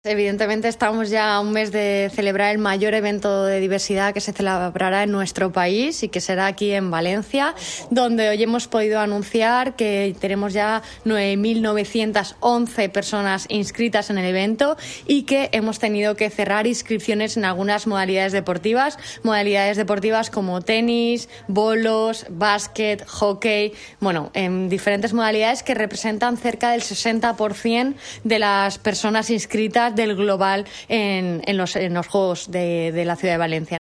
Evidentemente estamos ya a un mes de celebrar el mayor evento de diversidad que se celebrará en nuestro país y que será aquí en Valencia, donde hoy hemos podido anunciar que tenemos ya 9.911 personas inscritas en el evento y que hemos tenido que cerrar inscripciones en algunas modalidades deportivas como tenis, bolos, básquet, hockey, en diferentes modalidades que representan cerca del 60% de las personas inscritas del global en los Juegos de la ciudad de Valencia.